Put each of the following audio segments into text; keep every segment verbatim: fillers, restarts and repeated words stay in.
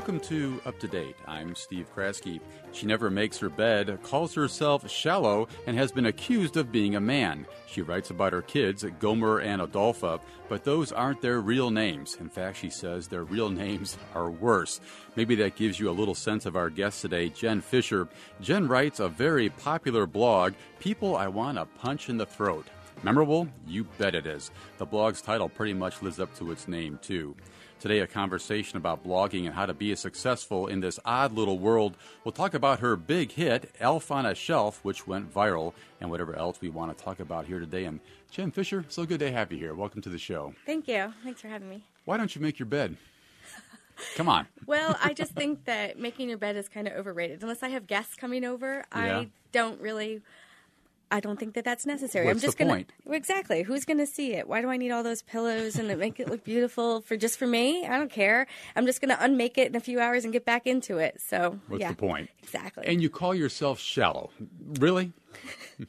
Welcome to Up to Date. I'm Steve Kraske. She never makes her bed, calls herself shallow, and has been accused of being a man. She writes about her kids, Gomer and Adolpha, but those aren't their real names. In fact, she says their real names are worse. Maybe that gives you a little sense of our guest today, Jen Fisher. Jen writes a very popular blog, People I Want to Punch in the Throat. Memorable? You bet it is. The blog's title pretty much lives up to its name, too. Today, a conversation about blogging and how to be successful in this odd little world. We'll talk about her big hit, Elf on a Shelf, which went viral, and whatever else we want to talk about here today. And Jen Fisher, so good to have you here. Welcome to the show. Thank you. Thanks for having me. Why don't you make your bed? Come on. Well, I just think that making your bed is kind of overrated. Unless I have guests coming over, yeah. I don't really... I don't think that that's necessary. What's I'm just the gonna point? Exactly. Who's going to see it? Why do I need all those pillows and make it look beautiful for just for me? I don't care. I'm just going to unmake it in a few hours and get back into it. So what's yeah, the point? Exactly. And you call yourself shallow, really? um,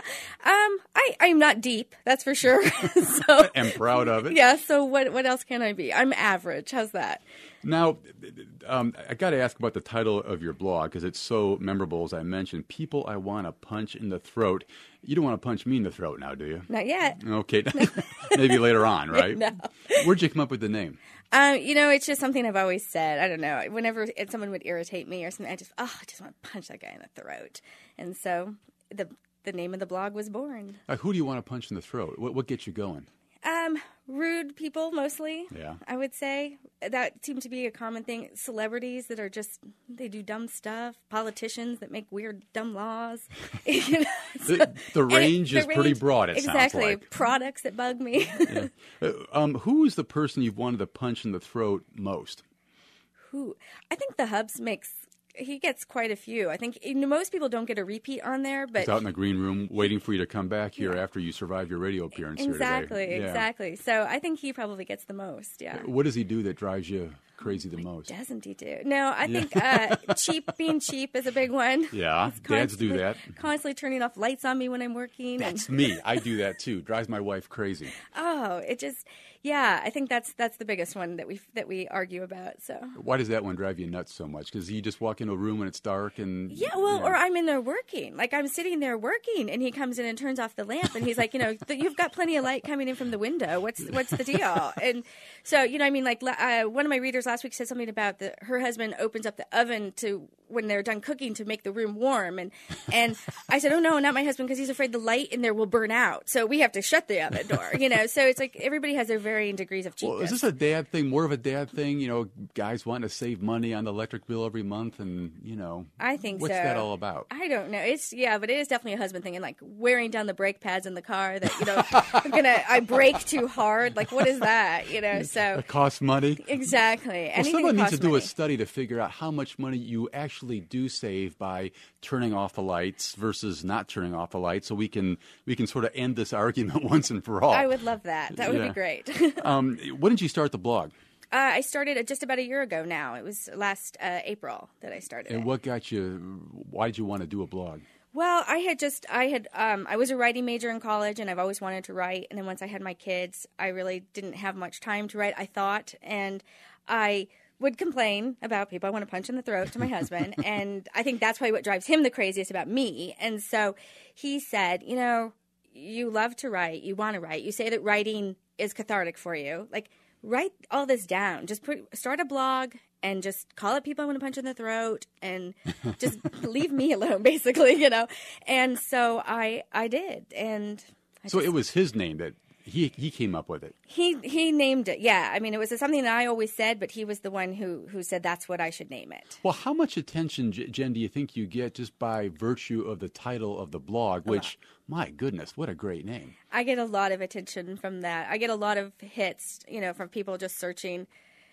I I'm not deep. That's for sure. So I'm proud of it. Yeah. So what what else can I be? I'm average. How's that? Now, um, I got to ask about the title of your blog because it's so memorable, as I mentioned. People I want to punch in the throat. You don't want to punch me in the throat now, do you? Not yet. Okay. Maybe later on, right? No. Where'd you come up with the name? Um, you know, it's just something I've always said. I don't know. Whenever it, someone would irritate me or something, I just, oh, I just want to punch that guy in the throat. And so the the name of the blog was born. Uh, who do you want to punch in the throat? What, what gets you going? Um, rude people mostly. Yeah. I would say that seems to be a common thing. Celebrities that are just they do dumb stuff. Politicians that make weird dumb laws. You know, so, the, the range it, is the pretty range, broad. It exactly. sounds like Products that bug me. Yeah. uh, um, who is the person you've wanted to punch in the throat most? Who? I think the Hubs makes. He gets quite a few. I think you know, most people don't get a repeat on there, but he's out in the green room waiting for you to come back here yeah. after you survive your radio appearance exactly, here today. Yeah. Exactly. So I think he probably gets the most. Yeah. What does he do that drives you crazy the what most? Doesn't he do? No, I think uh, cheap. Being cheap is a big one. Yeah, dads do that. Constantly turning off lights on me when I'm working. That's and... me. I do that too. Drives my wife crazy. Oh, it just. Yeah, I think that's that's the biggest one that we that we argue about. So why does that one drive you nuts so much? Because you just walk into a room when it's dark and yeah, well, you know. Or I'm in there working, like I'm sitting there working, and he comes in and turns off the lamp, and he's like, you know, you've got plenty of light coming in from the window. What's what's the deal? And so you know, I mean, like uh, one of my readers last week said something about the her husband opens up the oven to when they're done cooking to make the room warm, and and I said, oh no, not my husband, because he's afraid the light in there will burn out, so we have to shut the oven door. You know, so it's like everybody has their varying degrees of cheapness. Well, is this a dad thing, more of a dad thing? You know, guys wanting to save money on the electric bill every month, and you know, I think what's so. that all about? I don't know. It's yeah, but it is definitely a husband thing, and like wearing down the brake pads in the car. That you know, I'm gonna I brake too hard. Like what is that? You know, so it costs money. Exactly. Well, Anything someone needs to do money. a study to figure out how much money you actually do save by turning off the lights versus not turning off the lights, so we can we can sort of end this argument once and for all. I would love that. That would yeah. be great. um, when did you start the blog? Uh, I started it just about a year ago now. It was last uh, April that I started and it. what got you, why did you want to do a blog? Well, I had just, I had, um, I was a writing major in college, and I've always wanted to write. And then once I had my kids, I really didn't have much time to write, I thought. And I would complain about people I want to punch in the throat to my husband. And I think that's probably what drives him the craziest about me. And so he said, you know, you love to write, you want to write. You say that writing is cathartic for you. Like, write all this down. Just put, start a blog and just call it People I Want to Punch in the Throat and just leave me alone, basically, you know. And so I I did. And I so just, it was his name that he he came up with it. He he named it, yeah. I mean, it was something that I always said, but he was the one who, who said that's what I should name it. Well, how much attention, Jen, do you think you get just by virtue of the title of the blog, which, my goodness, what a great name. I get a lot of attention from that. I get a lot of hits, you know, from people just searching,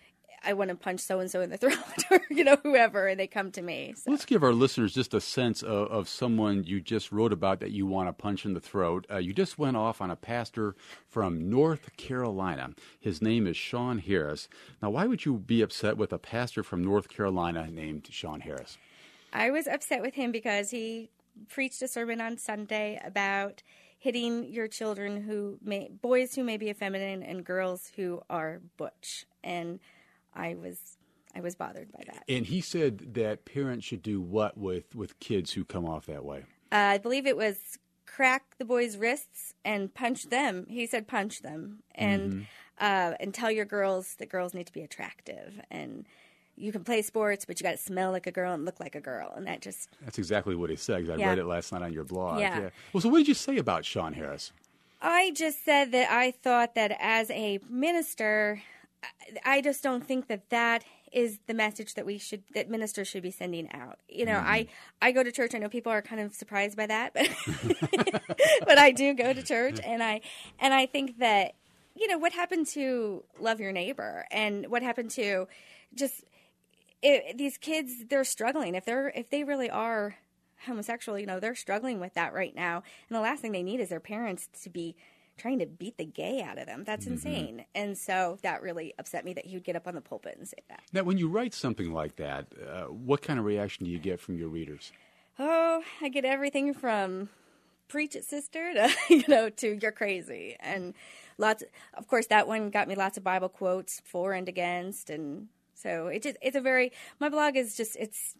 I want to punch so-and-so in the throat or, you know, whoever, and they come to me. So. Let's give our listeners just a sense of, of someone you just wrote about that you want to punch in the throat. Uh, you just went off on a pastor from North Carolina. His name is Sean Harris. Now, why would you be upset with a pastor from North Carolina named Sean Harris? I was upset with him because he preached a sermon on Sunday about hitting your children who may, boys who may be effeminate and girls who are butch. And I was I was bothered by that. And he said that parents should do what with, with kids who come off that way? Uh, I believe it was crack the boys' wrists and punch them. He said punch them and mm-hmm. uh, and tell your girls that girls need to be attractive and you can play sports, but you got to smell like a girl and look like a girl. And that just... That's exactly what he said. 'Cause I yeah. read it last night on your blog. Yeah. yeah. Well, so what did you say about Sean Harris? I just said that I thought that as a minister, I just don't think that that is the message that we should, that ministers should be sending out. You know, mm-hmm. I, I go to church. I know people are kind of surprised by that, but, but I do go to church. And I, and I think that, you know, what happened to love your neighbor and what happened to just... It, these kids, they're struggling. If they're if they really are homosexual, you know, they're struggling with that right now. And the last thing they need is their parents to be trying to beat the gay out of them. That's mm-hmm. insane. And so that really upset me that he would get up on the pulpit and say that. Now, when you write something like that, uh, what kind of reaction do you get from your readers? Oh, I get everything from preach it, sister, to, you know, to you're crazy. And lots, of course, that one got me lots of Bible quotes for and against, and so it just, it's a very, my blog is just, it's,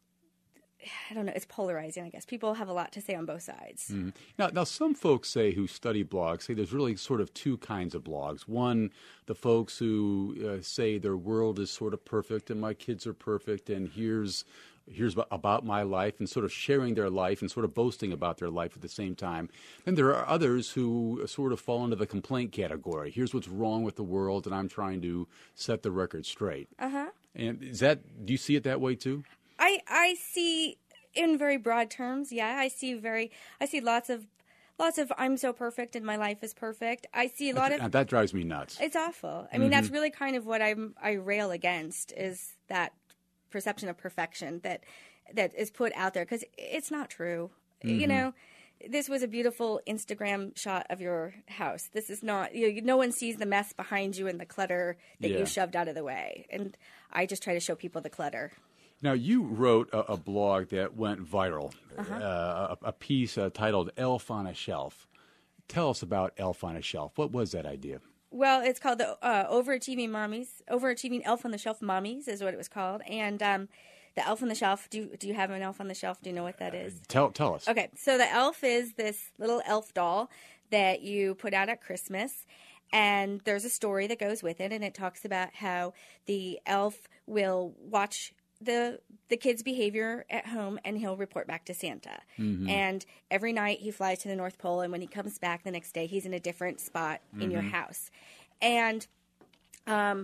I don't know, it's polarizing, I guess. People have a lot to say on both sides. Mm-hmm. Now, now, some folks say who study blogs say there's really sort of two kinds of blogs. One, the folks who uh, say their world is sort of perfect and my kids are perfect and here's here's about my life and sort of sharing their life and sort of boasting about their life at the same time. Then there are others who sort of fall into the complaint category. Here's what's wrong with the world and I'm trying to set the record straight. Uh-huh. And is that, do you see it that way too? I, I see in very broad terms, yeah. I see very, I see lots of, lots of I'm so perfect and my life is perfect. I see a lot That's, of... That drives me nuts. It's awful. I mean, mm-hmm. that's really kind of what I'm, I rail against is that perception of perfection that that is put out there because it's not true. Mm-hmm. You know, this was a beautiful Instagram shot of your house. This is not, you know, no one sees the mess behind you and the clutter that yeah. you shoved out of the way. And I just try to show people the clutter. Now, you wrote a, a blog that went viral, uh-huh. uh, a, a piece uh, titled Elf on a Shelf. Tell us about Elf on a Shelf. What was that idea? Well, it's called the uh, Overachieving Mommies, Overachieving Elf on the Shelf Mommies is what it was called. And um, the Elf on the Shelf, do, do you have an Elf on the Shelf? Do you know what that is? Uh, tell, tell us. Okay, so the elf is this little elf doll that you put out at Christmas. And there's a story that goes with it, and it talks about how the elf will watch the the kid's behavior at home, and he'll report back to Santa. Mm-hmm. And every night he flies to the North Pole, and when he comes back the next day, he's in a different spot mm-hmm. in your house. And um,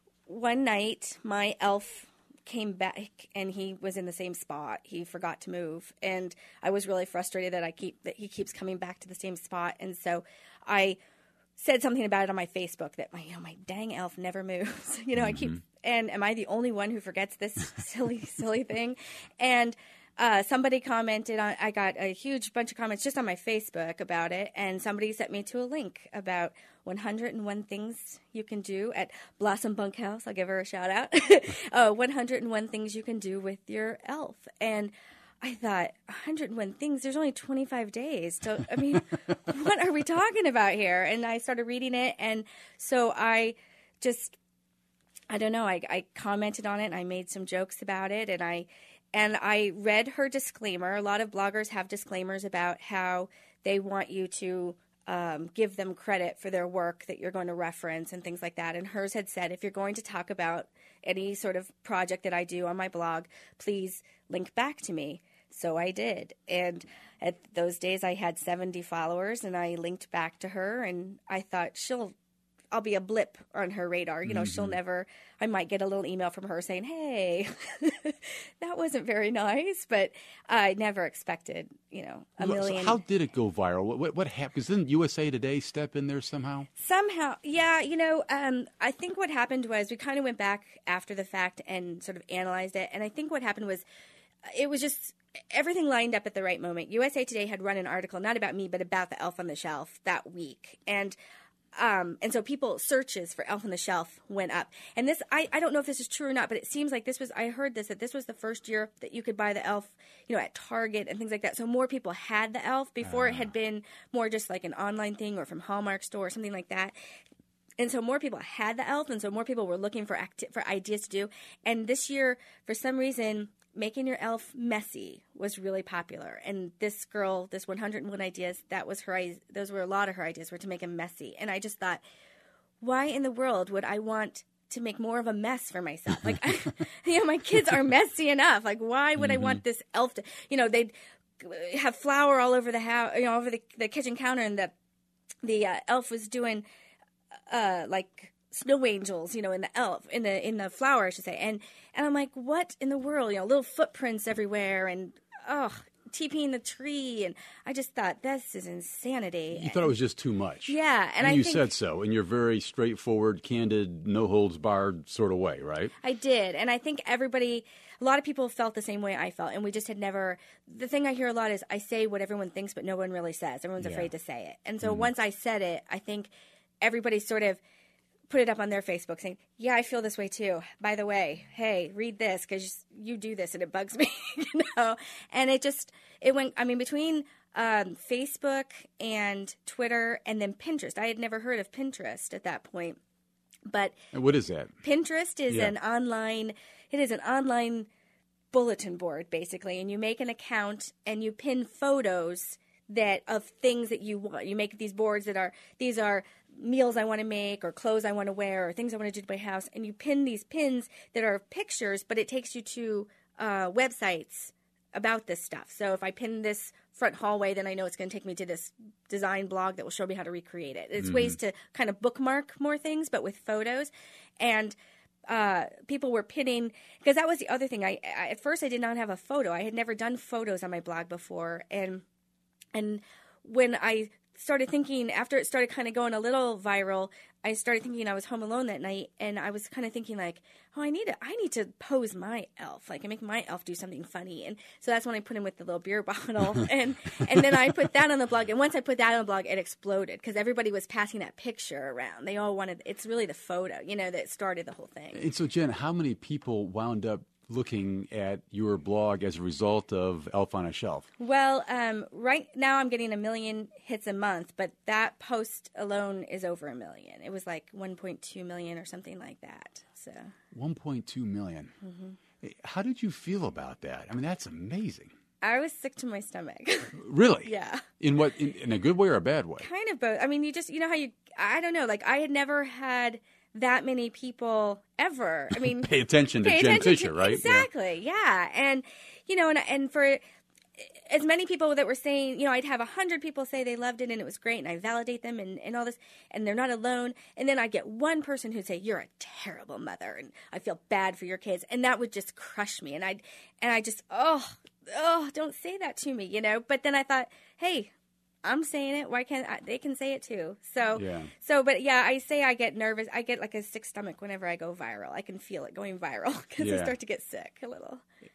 one night, my elf came back, and he was in the same spot. He forgot to move, and I was really frustrated that I keep that he keeps coming back to the same spot. And so I said something about it on my Facebook that my you know my dang elf never moves. you know, mm-hmm. I keep and am I the only one who forgets this silly silly thing? And uh, somebody commented on. I got a huge bunch of comments just on my Facebook about it, and somebody sent me to a link about one hundred one things you can do at Blossom Bunkhouse. I'll give her a shout out. uh, one hundred one things you can do with your elf, and I thought, one hundred one things, there's only twenty-five days. So, I mean, what are we talking about here? And I started reading it, and so I just, I don't know, I, I commented on it, and I made some jokes about it, and I and I read her disclaimer. A lot of bloggers have disclaimers about how they want you to um, give them credit for their work that you're going to reference and things like that. And hers had said, if you're going to talk about any sort of project that I do on my blog, please link back to me. So I did. And at those days I had seventy followers, and I linked back to her, and I thought she'll, I'll be a blip on her radar. You know, mm-hmm. she'll never, I might get a little email from her saying, hey, that wasn't very nice, but I never expected, you know, a so million. How did it go viral? What, what, what happened? Didn't U S A Today step in there somehow? Somehow, yeah. You know, um, I think what happened was we kind of went back after the fact and sort of analyzed it. And I think what happened was it was just, everything lined up at the right moment. U S A Today had run an article, not about me, but about the Elf on the Shelf that week. And um, and so people, searches for Elf on the Shelf went up. And this, I, I don't know if this is true or not, but it seems like this was, I heard this, that this was the first year that you could buy the Elf, you know, at Target and things like that. So more people had the Elf. Before uh. it had been more just like an online thing or from Hallmark store or something like that. and so more people had the elf, and so more people were looking for acti- for ideas to do. And this year, for some reason, making your elf messy was really popular. And this girl, this one hundred and one ideas, that was her. Those were a lot of her ideas, were to make him messy. And I just thought, why in the world would I want to make more of a mess for myself? Like, I, you know, my kids are messy enough. Like, why would mm-hmm. I want this elf to, you know, they'd have flour all over the house, you know, over the, the kitchen counter, and the the uh, elf was doing uh, like snow angels, you know, in the elf in the in the flour, I should say, and and I'm like, what in the world, you know, little footprints everywhere, and oh, TPing the tree, and I just thought, this is insanity. You thought it was just too much. Yeah, and, and I you think, said so in your very straightforward, candid, no holds barred sort of way, right? I did, and I think everybody. A lot of people felt the same way I felt, and we just had never – the thing I hear a lot is I say what everyone thinks, but no one really says. Everyone's yeah. afraid to say it. And so mm-hmm. once I said it, I think everybody sort of put it up on their Facebook saying, yeah, I feel this way too. By the way, hey, read this because you do this and it bugs me, you know. And it just – it went – I mean, between um, Facebook and Twitter and then Pinterest. I had never heard of Pinterest at that point. But and what is that? Pinterest is yeah. an online – it is an online bulletin board, basically, and you make an account and you pin photos that of things that you want. You make these boards that are, these are meals I want to make or clothes I want to wear or things I want to do to my house, and you pin these pins that are pictures, but it takes you to uh, websites about this stuff. So if I pin this front hallway, then I know it's going to take me to this design blog that will show me how to recreate it. It's mm-hmm. ways to kind of bookmark more things, but with photos. And Uh, people were pinning, because that was the other thing. I, I at first I did not have a photo. I had never done photos on my blog before, and and when I started thinking, after it started kind of going a little viral, I started thinking I was home alone that night, and I was kind of thinking like, oh, I need to, I need to pose my elf, like I make my elf do something funny, and so that's when I put him with the little beer bottle, and and then I put that on the blog, and once I put that on the blog, it exploded because everybody was passing that picture around. They all wanted, it's really the photo, you know, that started the whole thing. And so, Jen, how many people wound up looking at your blog as a result of Elf on a Shelf? Well, um, right now I'm getting a million hits a month, but that post alone is over a million. It was like one point two million or something like that. So one point two million. Mm-hmm. How did you feel about that? I mean, that's amazing. I was sick to my stomach. Really? Yeah. In what? In, in a good way or a bad way? Kind of both. I mean, you just, you know how you, I don't know, like I had never had that many people ever. I mean, pay attention to pay Jen attention Fisher, to, right? Exactly. Yeah. yeah. And, you know, and, and for as many people that were saying, you know, I'd have a hundred people say they loved it and it was great and I validate them and, and all this, and they're not alone. And then I'd get one person who'd say, you're a terrible mother and I feel bad for your kids. And that would just crush me. And I'd, and I just, oh, oh, don't say that to me, you know? But then I thought, hey, I'm saying it. Why can't I, they can say it too? So, yeah. so, but yeah, I say I get nervous. I get like a sick stomach whenever I go viral. I can feel it going viral because yeah. I start to get sick a little.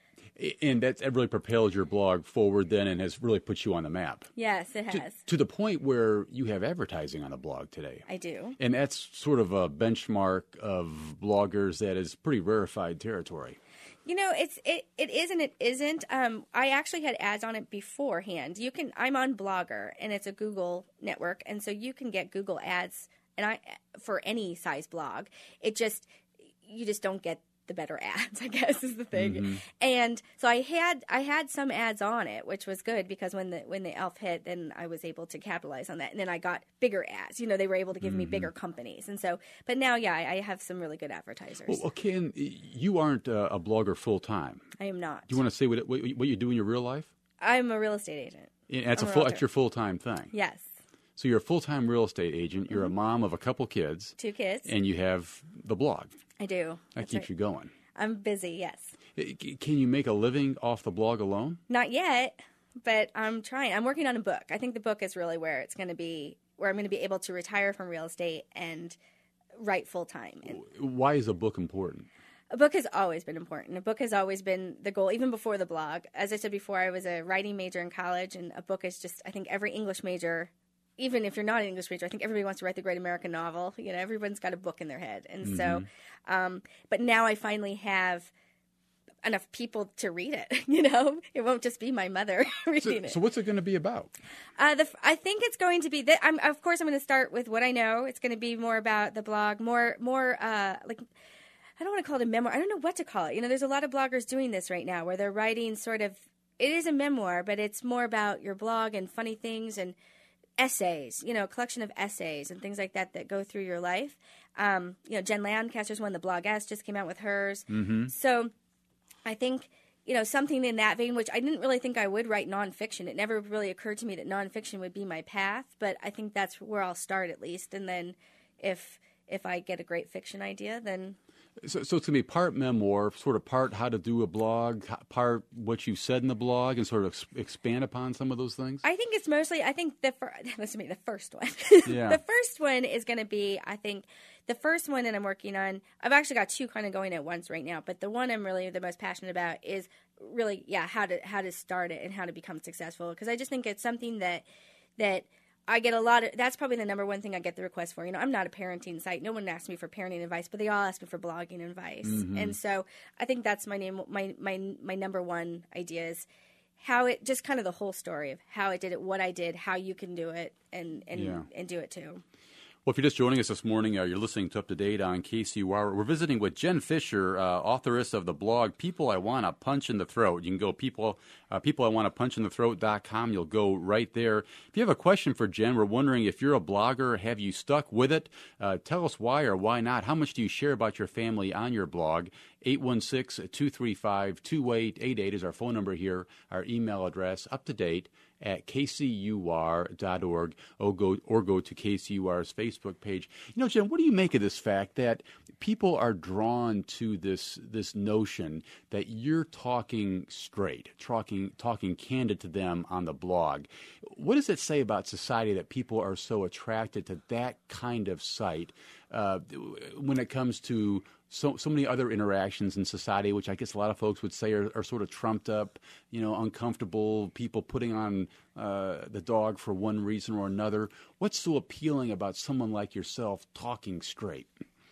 And that's, that really propels your blog forward then and has really put you on the map. Yes, it has. To, to the point where you have advertising on the blog today. I do. And that's sort of a benchmark of bloggers that is pretty rarefied territory. You know, it's it, it is and it isn't. Um, I actually had ads on it beforehand. You can I'm on Blogger, and it's a Google network, and so you can get Google ads, and I for any size blog. It just you just don't get the better ads, I guess, is the thing. Mm-hmm. And so I had I had some ads on it, which was good because when the when the elf hit, then I was able to capitalize on that. And then I got bigger ads. You know, they were able to give mm-hmm. me bigger companies. And so, but now, yeah, I, I have some really good advertisers. Well, Ken, you aren't a, a blogger full time. I am not. Do you want to say what what, what you do in your real life? I'm a real estate agent. And that's I'm a full. That's your full time thing. Yes. So you're a full time real estate agent. You're mm-hmm. a mom of a couple kids. Two kids. And you have the blog. I do. That That's keeps right. you going. I'm busy, yes. Can you make a living off the blog alone? Not yet, but I'm trying. I'm working on a book. I think the book is really where it's going to be, where I'm going to be able to retire from real estate and write full time. Why is a book important? A book has always been important. A book has always been the goal, even before the blog. As I said before, I was a writing major in college, and a book is just, I think every English major, even if you're not an English major, I think everybody wants to write the great American novel. You know, everyone's got a book in their head. And mm-hmm. so, um, but now I finally have enough people to read it. You know, it won't just be my mother reading so, it. So what's it going to be about? Uh, the, I think it's going to be. Th- I'm, of course, I'm going to start with what I know. It's going to be more about the blog, more, more uh, like. I don't want to call it a memoir. I don't know what to call it. You know, there's a lot of bloggers doing this right now where they're writing sort of. It is a memoir, but it's more about your blog and funny things and essays. You know, a collection of essays and things like that that go through your life. Um, you know, Jen Lancaster's one, the Blog S, just came out with hers. Mm-hmm. So, I think. You know, something in that vein, which I didn't really think I would write nonfiction. It never really occurred to me that nonfiction would be my path, but I think that's where I'll start at least. And then if if I get a great fiction idea, then... So, so it's going to be part memoir, sort of part how to do a blog, part what you said in the blog, and sort of ex- expand upon some of those things? I think it's mostly, I think the, fir- listen to me, the first one. Yeah. The first one is going to be, I think, the first one that I'm working on, I've actually got two kind of going at once right now, but the one I'm really the most passionate about is really, yeah, how to how to start it and how to become successful. Because I just think it's something that that I get a lot of, that's probably the number one thing I get the request for. You know, I'm not a parenting site. No one asks me for parenting advice, but they all ask me for blogging advice. Mm-hmm. And so I think that's my name, my, my, my number one idea is how it, just kind of the whole story of how I did it, what I did, how you can do it, and, and, Yeah. and do it too. Well, if you're just joining us this morning, uh, you're listening to Up to Date on K C U R. We're visiting with Jen Fisher, uh, authoress of the blog People I Want to Punch in the Throat. You can go people, uh, people I want to punch in the throat dot com. You'll go right there. If you have a question for Jen, we're wondering if you're a blogger, have you stuck with it? Uh, tell us why or why not. How much do you share about your family on your blog? eight one six, two three five, two eight eight eight is our phone number here. Our email address, up to date at k c u r dot org, or go, or go to K C U R's Facebook page. You know, Jen, what do you make of this fact that people are drawn to this this notion that you're talking straight, talking talking candid to them on the blog? What does it say about society that people are so attracted to that kind of site uh, when it comes to so so many other interactions in society, which I guess a lot of folks would say are, are sort of trumped up, you know, uncomfortable, people putting on uh, the dog for one reason or another. What's so appealing about someone like yourself talking straight?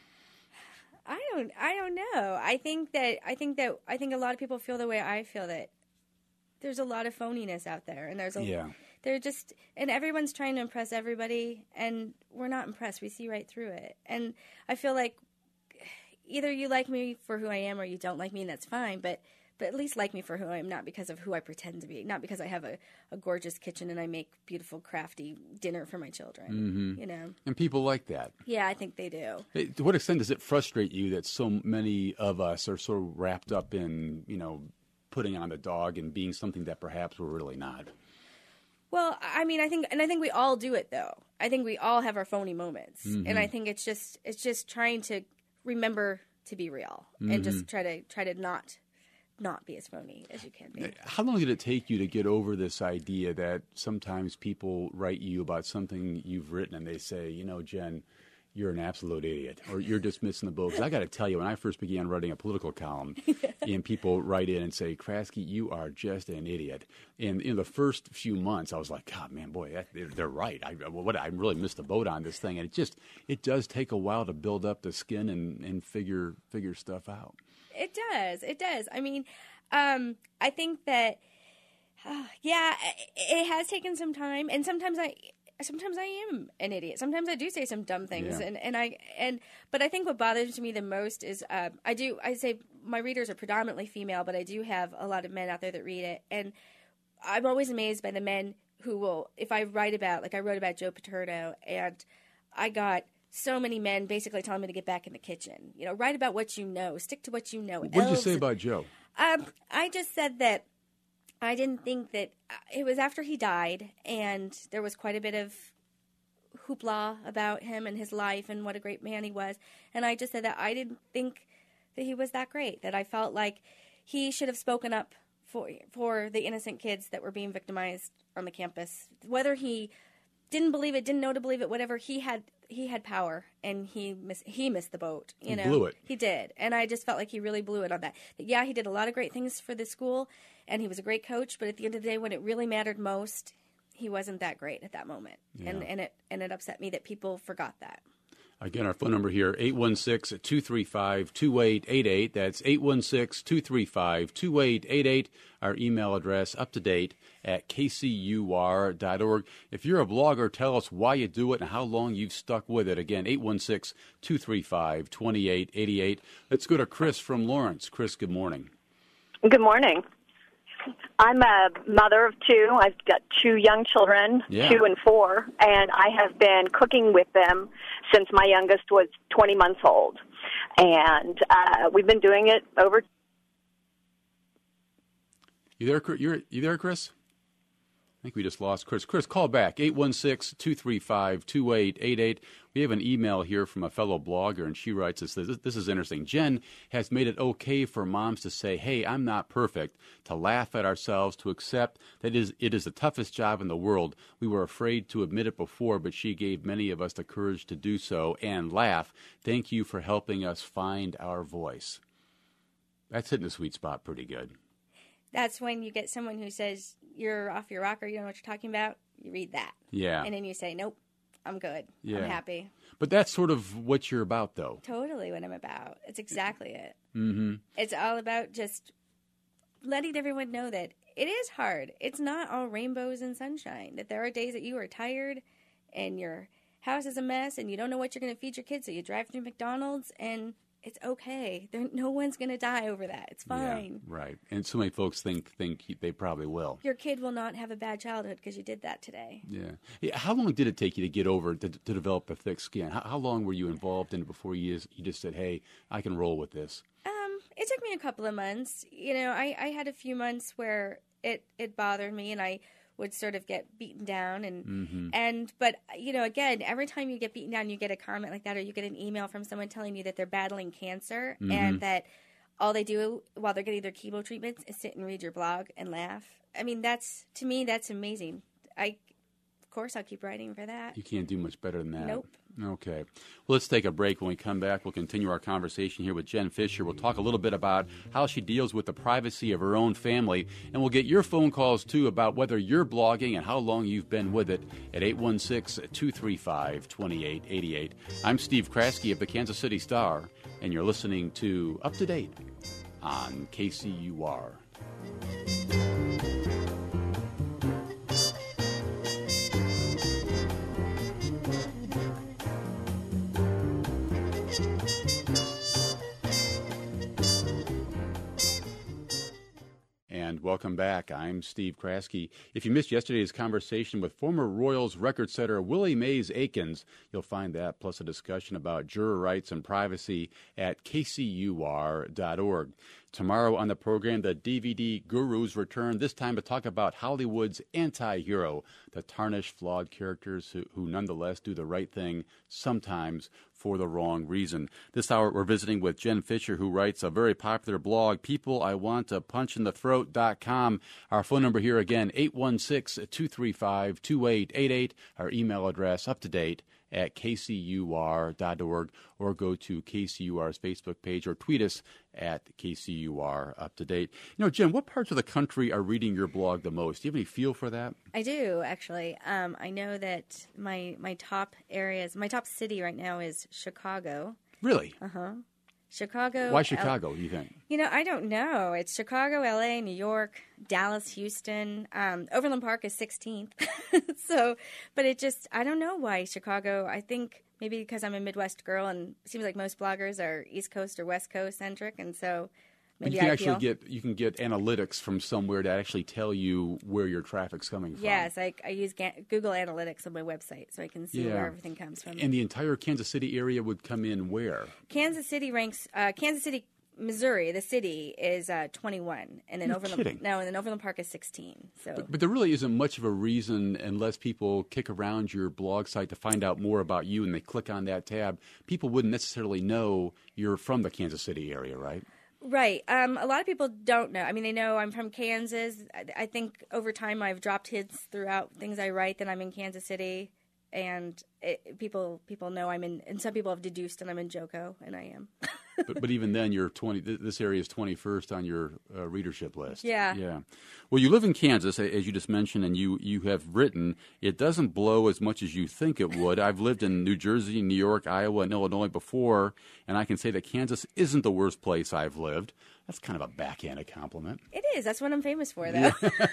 I don't I don't know. I think that I think that I think a lot of people feel the way I feel, that there's a lot of phoniness out there, and there's a Yeah. they're just, and everyone's trying to impress everybody, and we're not impressed. We see right through it. And I feel like either you like me for who I am or you don't like me, and that's fine, but but at least like me for who I am, not because of who I pretend to be, not because I have a, a gorgeous kitchen and I make beautiful, crafty dinner for my children, Mm-hmm. you know? And people like that. Yeah, I think they do. Hey, to what extent does it frustrate you that so many of us are sort of wrapped up in, you know, putting on the dog and being something that perhaps we're really not? Well, I mean, I think, and I think we all do it, though. I think we all have our phony moments, Mm-hmm. and I think it's just, it's just trying to remember to be real, Mm-hmm. and just try to try to not, not be as phony as you can be. How long did it take you to get over this idea that sometimes people write you about something you've written and they say, you know, Jen, you're an absolute idiot, or you're just missing the boat? Because I got to tell you, when I first began writing a political column, and people write in and say, Kraske, you are just an idiot. And in the first few months, I was like, God, man, boy, that, they're, they're right. I, what, I really missed the boat on this thing. And it just, it does take a while to build up the skin and, and figure figure stuff out. It does. It does. I mean, um, I think that, uh, yeah, it has taken some time, and sometimes I. Sometimes I am an idiot. Sometimes I do say some dumb things, Yeah. and, and I and but I think what bothers me the most is uh, I do I say my readers are predominantly female, but I do have a lot of men out there that read it, and I'm always amazed by the men who will, if I write about, like I wrote about Joe Paterno, and I got so many men basically telling me to get back in the kitchen. You know, write about what you know, stick to what you know. What did you Elves- say about Joe? Um, I just said that I didn't think that it was after he died, and there was quite a bit of hoopla about him and his life and what a great man he was. And I just said that I didn't think that he was that great, that I felt like he should have spoken up for for the innocent kids that were being victimized on the campus. Whether he didn't believe it, didn't know to believe it, whatever, he had he had power, and he miss, he missed the boat. You He know, blew it. He did, and I just felt like he really blew it on that. That yeah, he did a lot of great things for the school, and he was a great coach. But at the end of the day, when it really mattered most, he wasn't that great at that moment, Yeah. and and it and it upset me that people forgot that. Again, our phone number here, eight one six, two three five, two eight eight eight. That's eight one six, two three five, two eight eight eight. Our email address, up to date, at k c u r dot org. If you're a blogger, tell us why you do it and how long you've stuck with it. Again, eight one six, two three five, two eight eight eight. Let's go to Chris from Lawrence. Chris, good morning. Good morning. I'm a mother of two. I've got two young children, Yeah. two and four, and I have been cooking with them since my youngest was twenty months old. And uh, we've been doing it over. You there, Chris? You're, you there, Chris? I think we just lost Chris. Chris, call back, eight one six, two three five, two eight eight eight. We have an email here from a fellow blogger, and she writes us, this, this is interesting. Jen has made it okay for moms to say, hey, I'm not perfect, to laugh at ourselves, to accept that it is, it is the toughest job in the world. We were afraid to admit it before, but she gave many of us the courage to do so and laugh. Thank you for helping us find our voice. That's hitting the sweet spot pretty good. That's when you get someone who says, you're off your rocker, you don't know what you're talking about. You read that. Yeah. And then you say, nope, I'm good. Yeah. I'm happy. But that's sort of what you're about, though. Totally what I'm about. It's exactly it. Mm-hmm. It's all about just letting everyone know that it is hard. It's not all rainbows and sunshine. That there are days that you are tired and your house is a mess and you don't know what you're going to feed your kids, so you drive through McDonald's and it's okay. There, no one's going to die over that. It's fine. Yeah, right. And so many folks think think they probably will. Your kid will not have a bad childhood because you did that today. Yeah. yeah. How long did it take you to get over to, to develop a thick skin? How, how long were you involved in it before you just, you just said, hey, I can roll with this? Um, it took me a couple of months. You know, I, I had a few months where it, it bothered me and I would sort of get beaten down and Mm-hmm. and but you know, again, every time you get beaten down, you get a comment like that, or you get an email from someone telling you that they're battling cancer Mm-hmm. and that all they do while they're getting their chemo treatments is sit and read your blog and laugh. I mean, that's, to me, that's amazing. I, of course, I'll keep writing for that. You can't do much better than that. Nope. Okay. Well, let's take a break. When we come back, we'll continue our conversation here with Jen Fisher. We'll talk a little bit about how she deals with the privacy of her own family, and we'll get your phone calls, too, about whether you're blogging and how long you've been with it at eight one six, two three five, two eight eight eight. I'm Steve Kraske of the Kansas City Star, and you're listening to Up to Date on K C U R. And welcome back. I'm Steve Kraske. If you missed yesterday's conversation with former Royals record setter Willie Mays Aikens, you'll find that plus a discussion about juror rights and privacy at k c u r dot org. Tomorrow on the program, the D V D gurus return, this time to talk about Hollywood's anti-hero, the tarnished, flawed characters who, who nonetheless do the right thing, sometimes for the wrong reason. This hour, we're visiting with Jen Fisher, who writes a very popular blog, people I want to punch in the throat dot com. Our phone number here again, eight one six, two three five, two eight eight eight. Our email address, up to date, at k c u r dot org, or go to K C U R's Facebook page or tweet us at K C U R Up to Date. You know, Jen, what parts of the country are reading your blog the most? Do you have any feel for that? I do, actually. Um, I know that my my top areas, my top city right now is Chicago. Really? Uh-huh. Chicago. Why L- Chicago, do you think? You know, I don't know. It's Chicago, L A, New York, Dallas, Houston. Um, Overland Park is sixteenth. So, but it just, I don't know why Chicago. I think maybe because I'm a Midwest girl and it seems like most bloggers are East Coast or West Coast centric. And so But maybe you can I actually feel, get you can get analytics from somewhere to actually tell you where your traffic's coming from. yes, I, I use Ga- Google Analytics on my website so I can see Yeah. where everything comes from. And the entire Kansas City area would come in where? Kansas City ranks, uh, Kansas City, Missouri, the city is uh, twenty-one, and then You're Overland kidding. no, and then Overland Park is sixteen. So But, but there really isn't much of a reason, unless people kick around your blog site to find out more about you and they click on that tab. People wouldn't necessarily know you're from the Kansas City area, right? right. Um, a lot of people don't know. I mean, they know I'm from Kansas. I, I think over time I've dropped hints throughout things I write that I'm in Kansas City, and it, people people know I'm in. And some people have deduced that I'm in Joco, and I am. but, but even then, you're twenty. This area is twenty-first on your uh, readership list. Yeah. Yeah. Well, you live in Kansas, as you just mentioned, and you, you have written. It doesn't blow as much as you think it would. I've lived in New Jersey, New York, Iowa, and Illinois before, and I can say that Kansas isn't the worst place I've lived. That's kind of a backhanded compliment. It is. That's what I'm famous for, though.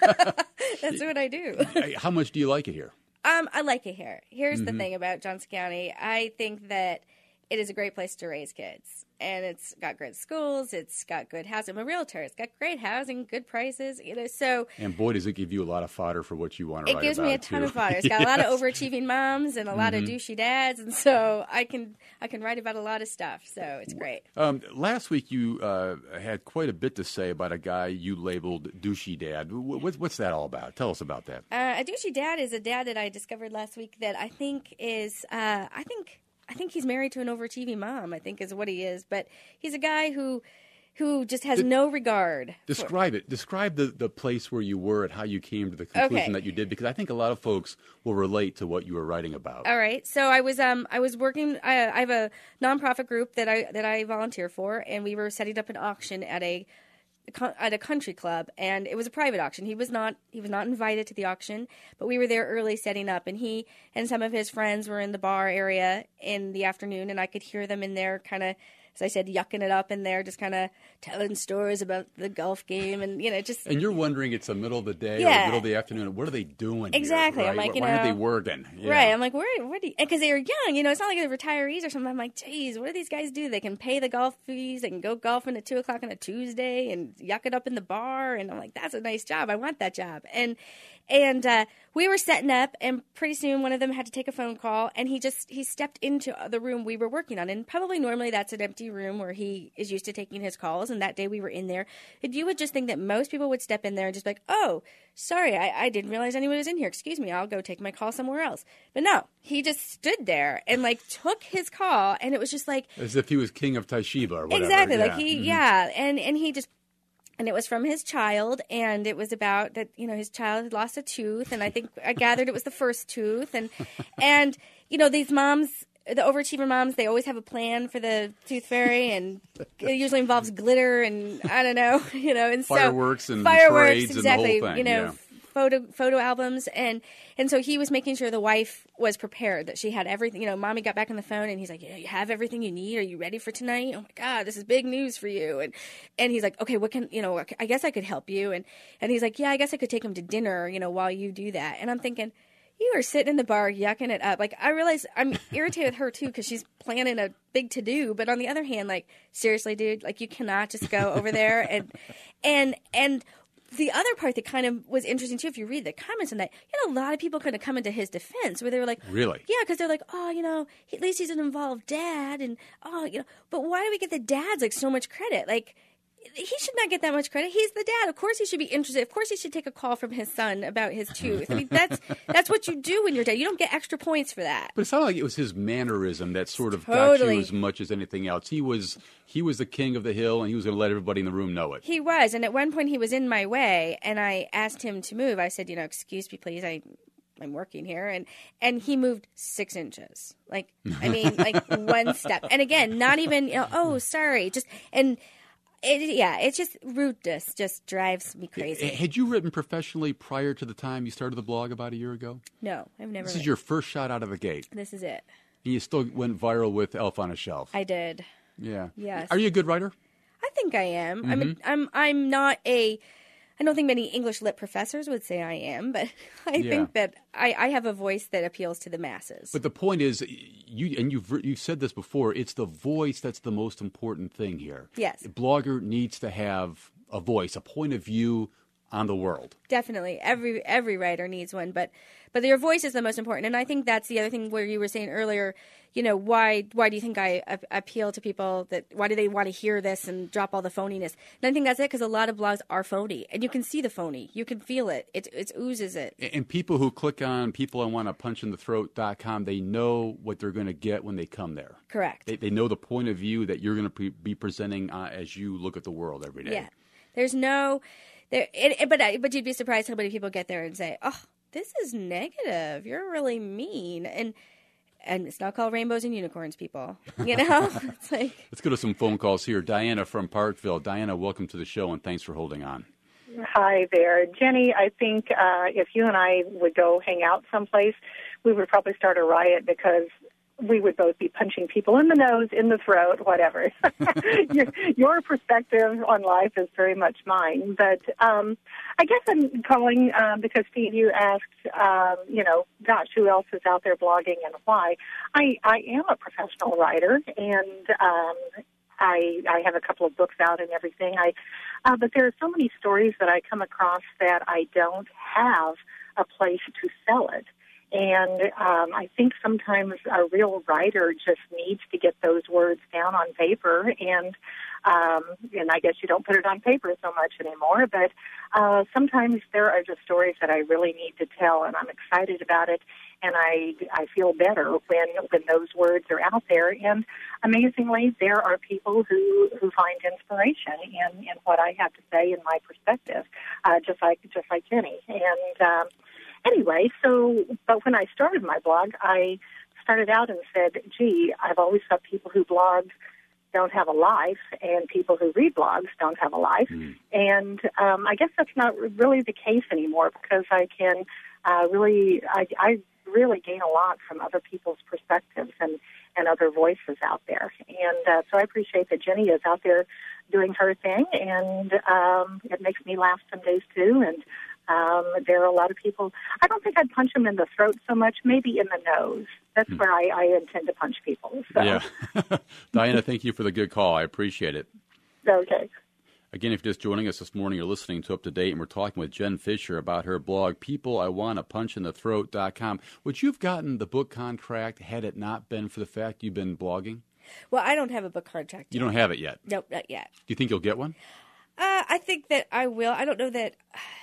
That's what I do. How much do you like it here? Um, I like it here. Here's Mm-hmm. the thing about Johnson County. I think that it is a great place to raise kids. And it's got good schools. It's got good housing. I'm a realtor. It's got great housing, good prices. You know, so And boy, does it give you a lot of fodder for what you want to it write gives about, me a ton too. of fodder. It's got a lot of overachieving moms and a lot Mm-hmm. of douchey dads, and so I can I can write about a lot of stuff. So it's great. Um, last week, you uh, had quite a bit to say about a guy you labeled douchey dad. What, what's that all about? Tell us about that. Uh, a douchey dad is a dad that I discovered last week that I think is uh, I think. I think he's married to an overachieving mom, I think is what he is. But he's a guy who who just has De- no regard. Describe it. Describe the, the place where you were and how you came to the conclusion Okay. that you did, because I think a lot of folks will relate to what you were writing about. All right. So I was um I was working. I, I have a nonprofit group that I that I volunteer for, and we were setting up an auction at a at a country club, and it was a private auction. He was not he was not invited to the auction, but we were there early setting up, and he and some of his friends were in the bar area in the afternoon, and I could hear them in there kind of, as I said, yucking it up in there, just kind of telling stories about the golf game, and you know, just And you're wondering, it's the middle of the day or Yeah. the middle of the afternoon. What are they doing? Exactly. Here, I'm right? like, you Why aren't they know- working? Yeah. Right. I'm like, where, where do you, because they were young, you know, it's not like they're retirees or something. I'm like, geez, what do these guys do? They can pay the golf fees. They can go golfing at two o'clock on a Tuesday and yuck it up in the bar. And I'm like, that's a nice job. I want that job. And, and, uh, we were setting up, and pretty soon one of them had to take a phone call, and he just, he stepped into the room we were working on. And probably normally that's an empty room where he is used to taking his calls. And that day we were in there. And you would just think that most people would step in there and just be like, oh, sorry, I, I didn't realize anyone was in here. Excuse me, I'll go take my call somewhere else. But no, he just stood there and like took his call, and it was just like, As if he was king of Taishiba or whatever. exactly, Yeah. like he, Mhm. yeah, and and he just. And it was from his child, and it was about that, you know, his child had lost a tooth, and I think I gathered it was the first tooth, and and you know, these moms, the overachiever moms, they always have a plan for the tooth fairy, and it usually involves glitter and I don't know, you know, and Fireworks so and fireworks, parades and the whole exactly, thing, you know. yeah. Photo photo albums, and and so he was making sure the wife was prepared, that she had everything. You know, mommy got back on the phone, and he's like, "Yeah, you have everything you need. Are you ready for tonight? Oh my God, this is big news for you." And and he's like, "Okay, what can you know? I guess I could help you." And and he's like, "Yeah, I guess I could take him to dinner. You know, while you do that." And I'm thinking, you are sitting in the bar yucking it up. Like, I realize I'm irritated with her too, because she's planning a big to do. But on the other hand, like, seriously, dude, like, you cannot just go over there and and and. The other part that kind of was interesting, too, if you read the comments on that, you know, a lot of people kind of come into his defense where they were like, Really? Yeah, because they're like, oh, you know, he, at least he's an involved dad. And, oh, you know, but why do we get the dads, like, so much credit? Like, he should not get that much credit. He's the dad. Of course he should be interested. Of course he should take a call from his son about his tooth. I mean, that's that's what you do when you're dad. You don't get extra points for that. But it sounded like it was his mannerism that sort of got Totally. you as much as anything else. He was he was the king of the hill, and he was going to let everybody in the room know it. He was. And at one point he was in my way, and I asked him to move. I said, you know, excuse me, please. I... I'm working here, and and he moved six inches. Like, I mean, like one step. And again, not even, you know, oh, sorry, just and it, yeah, it's just rudeness just drives me crazy. Had you written professionally prior to the time you started the blog about a year ago? No, I've never. This is your first shot out of the gate, This is it. and you still went viral with Elf on a Shelf. I did. Yeah. Yes. Are you a good writer? I think I am. I'm. Mm-hmm. A, I'm. I'm not a. I don't think many English lit professors would say I am, but I Yeah. think that I, I have a voice that appeals to the masses. But the point is, you and you've you've said this before. It's the voice that's the most important thing here. Yes. A blogger needs to have a voice, a point of view on the world. Definitely, every every writer needs one, but but your voice is the most important. And I think that's the other thing where you were saying earlier. You know, why why do you think I a- appeal to people? That why do they want to hear this and drop all the phoniness? And I think that's it, because a lot of blogs are phony, and you can see the phony, you can feel it. It it oozes it. And people who click on people I want to punch in the throat dot com, they know what they're going to get when they come there. Correct. They, they know the point of view that you're going to pre- be presenting uh, as you look at the world every day. Yeah, there's no there. It, it, but I, but you'd be surprised how many people get there and say, "Oh, this is negative. You're really mean." And And it's not called Rainbows and Unicorns, people. You know? It's like... Let's go to some phone calls here. Diana from Parkville. Diana, welcome to the show, and thanks for holding on. Hi there. Jenny, I think uh, if you and I would go hang out someplace, we would probably start a riot because we would both be punching people in the nose, in the throat, whatever. your, your perspective on life is very much mine. But um, I guess I'm calling um, because, Steve, you asked, um, you know, gosh, who else is out there blogging and why? I, I am a professional writer, and um, I, I have a couple of books out and everything. I, uh, but there are so many stories that I come across that I don't have a place to sell it. And um, I think sometimes a real writer just needs to get those words down on paper, and um, and I guess you don't put it on paper so much anymore, but uh, sometimes there are just stories that I really need to tell, and I'm excited about it, and I I feel better when when those words are out there. And amazingly, there are people who, who find inspiration in, in what I have to say, in my perspective, uh, just like just like Jenny. And um, Anyway, so, but when I started my blog, I started out and said, gee, I've always thought people who blog don't have a life, and people who read blogs don't have a life. Mm. And um, I guess that's not really the case anymore, because I can uh, really, I, I really gain a lot from other people's perspectives and, and other voices out there. And uh, so I appreciate that Jenny is out there doing her thing, and um, it makes me laugh some days too. And Um, there are a lot of people, I don't think I'd punch them in the throat so much, maybe in the nose. That's hmm. where I, I intend to punch people. So. Yeah. Diana, thank you for the good call. I appreciate it. Okay. Again, if you're just joining us this morning, you're listening to Up to Date, and we're talking with Jen Fisher about her blog, people I want to punch in the throat dot com. Would you have gotten the book contract had it not been for the fact you've been blogging? Well, I don't have a book contract yet. You don't have it yet? Nope, not yet. Do you think you'll get one? Uh, I think that I will. I don't know that...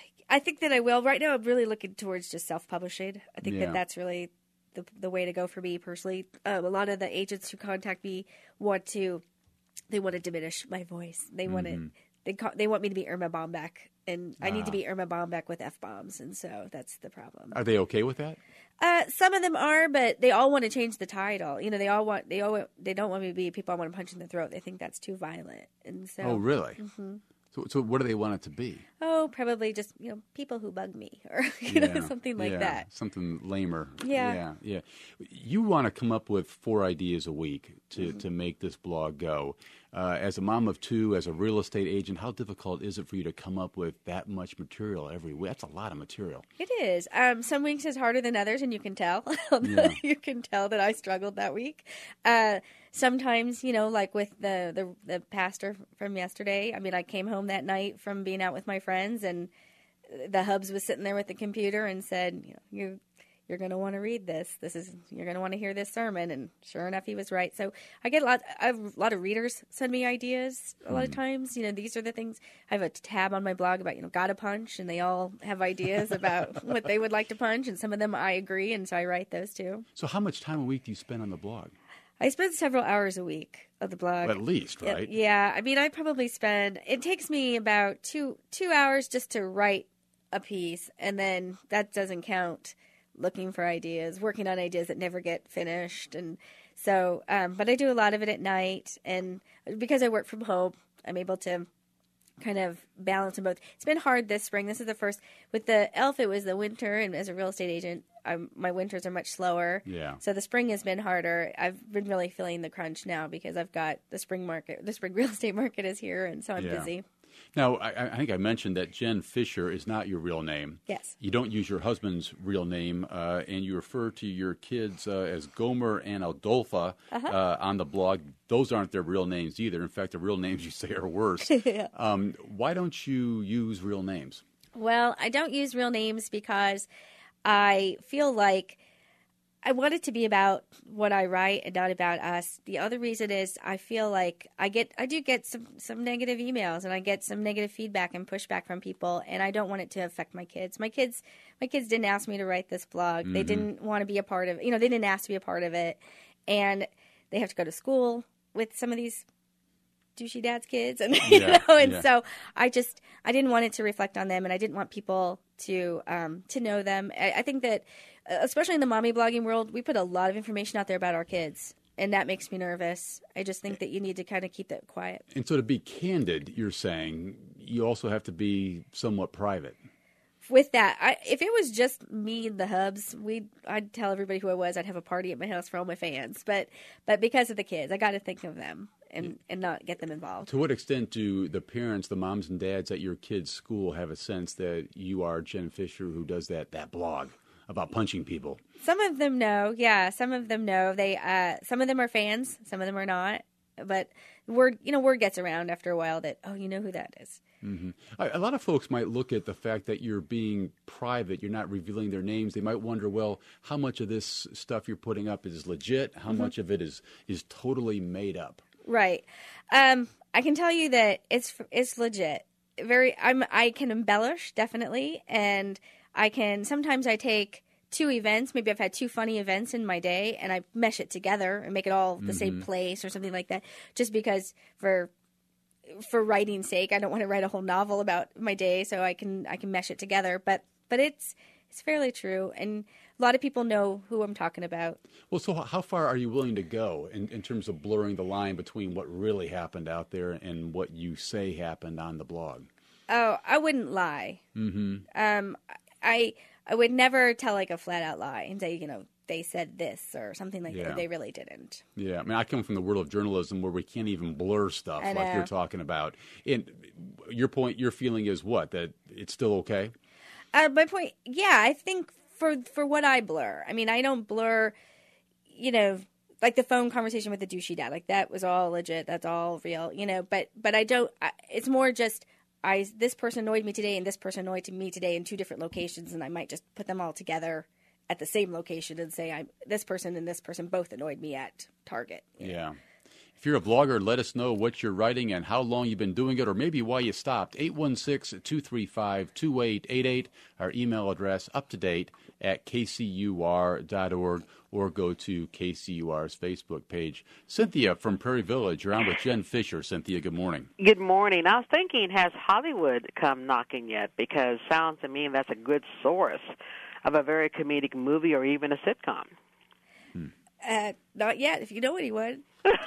I think that I will. Right now, I'm really looking towards just self-publishing. I think yeah. that that's really the the way to go for me personally. Um, a lot of the agents who contact me want to, they want to diminish my voice. They want mm-hmm. to, they call, they want me to be Irma Bombeck, and I ah. need to be Irma Bombeck with F-bombs, and so that's the problem. Are they okay with that? Uh, some of them are, but they all want to change the title. You know, they all want they all they don't want me to be people I want to punch in the throat. They think that's too violent, and so. Oh, really? Mm-hmm. So, so what do they want it to be? Oh, probably just, you know, people who bug me or, you yeah, know, something like yeah, that. Something lamer. Yeah. Yeah, yeah. You want to come up with four ideas a week to, mm-hmm. to make this blog go. Uh, as a mom of two, as a real estate agent, how difficult is it for you to come up with that much material every week? That's a lot of material. It is. Um, some weeks is harder than others, and you can tell. Yeah. You can tell that I struggled that week. Uh, sometimes, you know, like with the, the, the pastor from yesterday, I mean, I came home that night from being out with my friends, and the hubs was sitting there with the computer and said, you know, you You're going to want to read this. This is you're going to want to hear this sermon. And sure enough, he was right. So I get a lot. I have a lot of readers send me ideas. A lot mm. of times, you know, these are the things. I have a tab on my blog about, you know, gotta punch, and they all have ideas about what they would like to punch. And some of them I agree, and so I write those too. So how much time a week do you spend on the blog? I spend several hours a week on the blog. Well, at least, right? It, yeah. I mean, I probably spend. It takes me about two two hours just to write a piece, and then that doesn't count looking for ideas, working on ideas that never get finished. And so, um, but I do a lot of it at night. And because I work from home, I'm able to kind of balance them both. It's been hard this spring. This is the first. With the Elf, it was the winter. And as a real estate agent, I'm, my winters are much slower. Yeah. So the spring has been harder. I've been really feeling the crunch now because I've got the spring market. The spring real estate market is here. And so I'm yeah. busy. Now, I, I think I mentioned that Jen Fisher is not your real name. Yes. You don't use your husband's real name, uh, and you refer to your kids uh, as Gomer and Adolpha uh-huh. uh, on the blog. Those aren't their real names either. In fact, the real names you say are worse. yeah. um, why don't you use real names? Well, I don't use real names because I feel like I want it to be about what I write and not about us. The other reason is I feel like I get, I do get some, some negative emails, and I get some negative feedback and pushback from people, and I don't want it to affect my kids. My kids, my kids didn't ask me to write this blog. Mm-hmm. They didn't want to be a part of, you know, they didn't ask to be a part of it, and they have to go to school with some of these douchey dad's kids, and you yeah, know, and yeah. so I just I didn't want it to reflect on them, and I didn't want people to um, to know them. I, I think that especially in the mommy blogging world, we put a lot of information out there about our kids. And that makes me nervous. I just think that you need to kind of keep that quiet. And so to be candid, you're saying you also have to be somewhat private. With that, I, if it was just me and the hubs, we'd I'd tell everybody who I was. I'd have a party at my house for all my fans. But but because of the kids, I got to think of them and, and not get them involved. To what extent do the parents, the moms and dads at your kids' school have a sense that you are Jen Fisher who does that, that blog about punching people? Some of them know, yeah. Some of them know. They, uh, some of them are fans. Some of them are not. But word, you know, word gets around after a while that, oh, you know who that is. Mm-hmm. A lot of folks might look at the fact that you're being private, you're not revealing their names. They might wonder, well, how much of this stuff you're putting up is legit? How mm-hmm. much of it is is totally made up? Right. Um, I can tell you that it's it's legit. Very. I'm. I can embellish definitely, and I can, sometimes I take two events, maybe I've had two funny events in my day, and I mesh it together and make it all the mm-hmm. same place or something like that, just because for for writing's sake, I don't want to write a whole novel about my day, so I can I can mesh it together. But but it's it's fairly true, and a lot of people know who I'm talking about. Well, so how far are you willing to go in, in terms of blurring the line between what really happened out there and what you say happened on the blog? Oh, I wouldn't lie. Mm-hmm. Um, I I would never tell like a flat out lie and say, you know, they said this or something like yeah. that. They really didn't. Yeah, I mean, I come from the world of journalism where we can't even blur stuff like you're talking about. And your point, your feeling is what? That it's still okay? Uh, my point, yeah, I think for for what I blur. I mean, I don't blur, you know, like the phone conversation with the douchey dad. Like that was all legit. That's all real, you know. But but I don't. I, it's more just. I this person annoyed me today and this person annoyed me today in two different locations, and I might just put them all together at the same location and say I'm this person and this person both annoyed me at Target. Yeah. Know? If you're a blogger, let us know what you're writing and how long you've been doing it, or maybe why you stopped. eight one six, two three five, two eight eight eight, our email address, up to date at k c u r dot org, or go to K C U R's Facebook page. Cynthia from Prairie Village, you're on with Jen Fisher. Cynthia, good morning. Good morning. I was thinking, has Hollywood come knocking yet? Because sounds to me that's a good source of a very comedic movie or even a sitcom. Hmm. Uh, not yet, if you know anyone.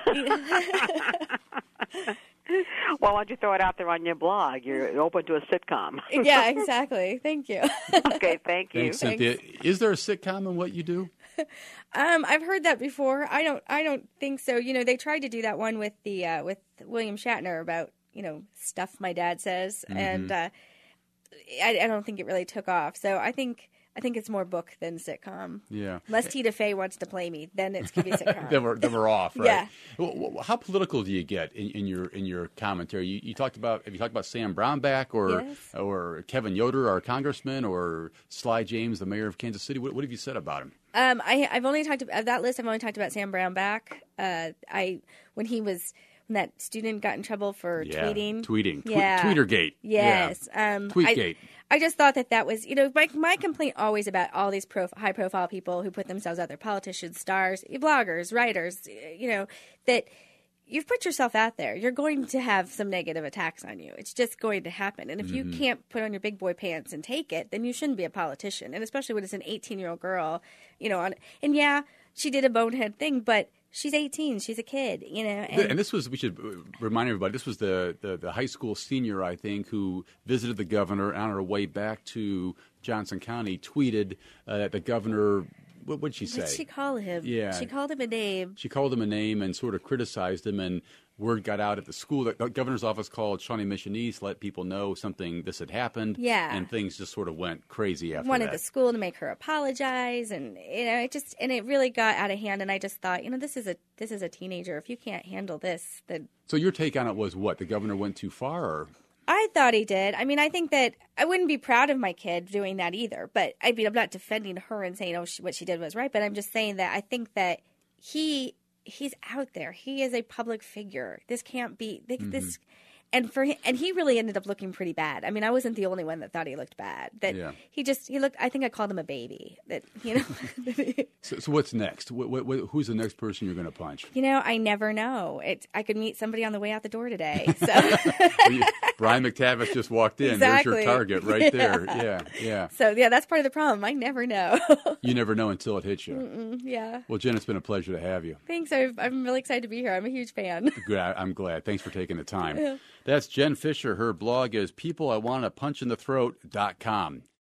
Well, why don't you throw it out there on your blog? You're open to a sitcom. Yeah, exactly. Thank you. Okay, thank you. Thanks, Cynthia. Thanks. Is there a sitcom in what you do? Um, I've heard that before. I don't. I don't think so. You know, they tried to do that one with the uh, with William Shatner about you know stuff my dad says, mm-hmm. and uh, I, I don't think it really took off. So I think. I think it's more book than sitcom. Yeah. Unless Tina Fey wants to play me, then it's going to be sitcom. then, we're, then we're off, right? Yeah. Well, how political do you get in, in your in your commentary? You, you talked about have you talked about Sam Brownback or yes. or Kevin Yoder, our congressman, or Sly James, the mayor of Kansas City? What, what have you said about him? Um, I, I've only talked about that list. I've only talked about Sam Brownback. Uh, I when he was. That student got in trouble for yeah, tweeting. Tweeting. Yeah. Tweetergate. Yes. Yeah. Um, Tweetgate. I, I just thought that that was, you know, my, my complaint always about all these prof- high-profile people who put themselves out there, politicians, stars, bloggers, writers, you know, that you've put yourself out there. You're going to have some negative attacks on you. It's just going to happen. And if mm-hmm. you can't put on your big boy pants and take it, then you shouldn't be a politician. And especially when it's an eighteen-year-old girl, you know, on, and yeah, she did a bonehead thing, but she's eighteen. She's a kid, you know. And, and this was, we should remind everybody, this was the, the, the high school senior, I think, who visited the governor on her way back to Johnson County, tweeted uh, that the governor, what would she say? What did she call him? Yeah. She called him a name. She called him a name and sort of criticized him, and word got out at the school. The governor's office called Shawnee Mission East, let people know something, this had happened. Yeah. And things just sort of went crazy after Wanted that. the school to make her apologize, and you know, it just and it really got out of hand. And I just thought, you know, this is a this is a teenager. If you can't handle this, then. So your take on it was what? The governor went too far, or? I thought he did. I mean, I think that I wouldn't be proud of my kid doing that either. But I mean, I'm not defending her and saying, oh, she, what she did was right. But I'm just saying that I think that he. He's out there. He is a public figure. This can't be mm-hmm. this, and for him, and he really ended up looking pretty bad. I mean, I wasn't the only one that thought he looked bad. That Yeah. he just he looked. I think I called him a baby. That you know. So, so what's next? What, what, what, who's the next person you're going to punch? You know, I never know. It. I could meet somebody on the way out the door today. So Well, you- Brian McTavish just walked in. Exactly. There's your target right Yeah. there. Yeah, yeah. So yeah, that's part of the problem. I never know. You never know until it hits you. Mm, yeah. Well, Jen, it's been a pleasure to have you. Thanks. I've, I'm really excited to be here. I'm a huge fan. Good. I- I'm glad. Thanks for taking the time. Yeah. That's Jen Fisher. Her blog is people I want to punch in the throat dot com.